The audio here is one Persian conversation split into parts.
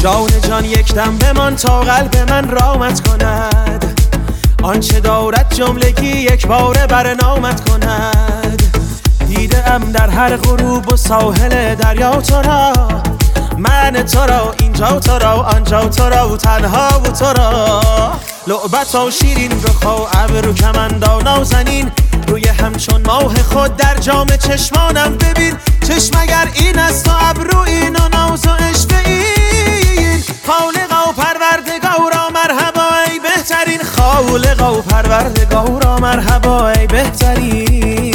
جان جان یک دم بمان تا قلب من رامت کند، آنچه دارد جملگی یک باره برنامت کند. دیده ام در هر غروب و ساحل دریا تو را، من تو را اینجا تو را آنجا تو را و تنها و تو را. لعبت و شیرین رخ و ابرو کمندا نازنین، روی همچون ماه خود در جام چشمانم ببین. چشم اگر این است و ابرو این و ناز و عشق این، خالقا و پروردگارا مرحبا ای بهترین، خالقا و پروردگارا مرحبا ای بهترین.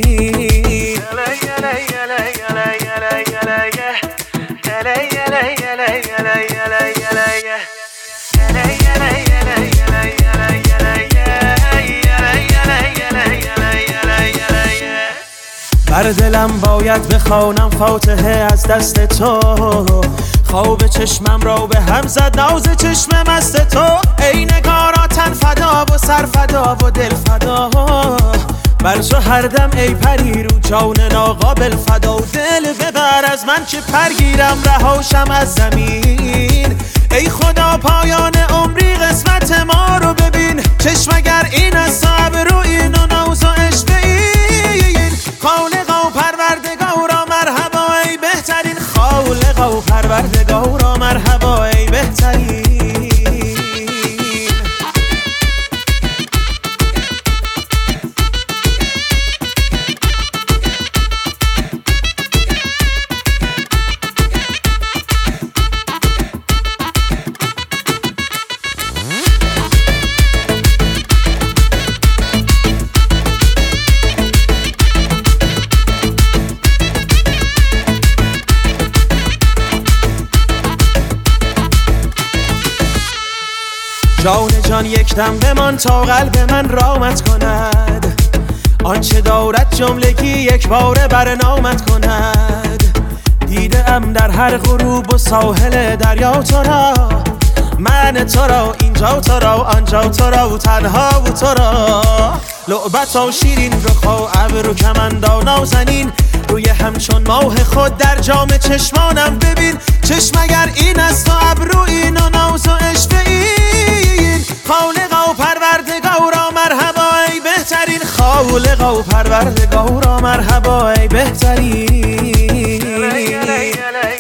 بر دلم باید بخوانم فاتحه از دست تو، خواب چشمم را به هم زد ناز چشم مست تو. ای نگارا تن فدا و سر فدا و دل فدا، بر تو هر دم ای پری رو جان ناقابل فدا. دل ببر از من که پرگیرم رهاشم از زمین، ای خدا پایان عمری قسمت ما رو ببین. چشم اگر این است و ابرو این و ناز و عشق این، خالقا و پروردگارا مرحبا ای بهترین، خالقا و پروردگارا مرحبا ای بهترین. جان جان یک دم بمان تا قلب من رامت کند، آنچه دارد جملگی یک باره برنامت کند. دیده ام در هر غروب و ساحل دریا تو را، من تو را اینجا تو را آنجا تو را و تنها و تو را. لعبت و شیرین رخ و ابرو کمندا نازنین، روی همچون ماه خود در جام چشمانم ببین. چشم اگر این است و ابرو این و ناز و عشق این، خالقا و پروردگارا مرحبا ای بهترین، خالقا و پروردگارا مرحبا ای بهترین.